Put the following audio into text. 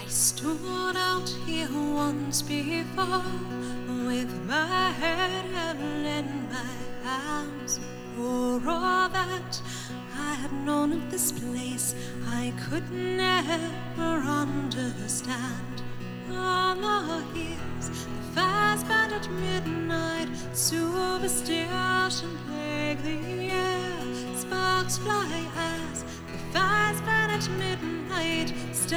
I stood out here once before with my head held in my hands. For all that I had known of this place, I could never understand. On the hills, the fires burned at midnight, superstition plague the air. Sparks fly as the fires burn at midnight.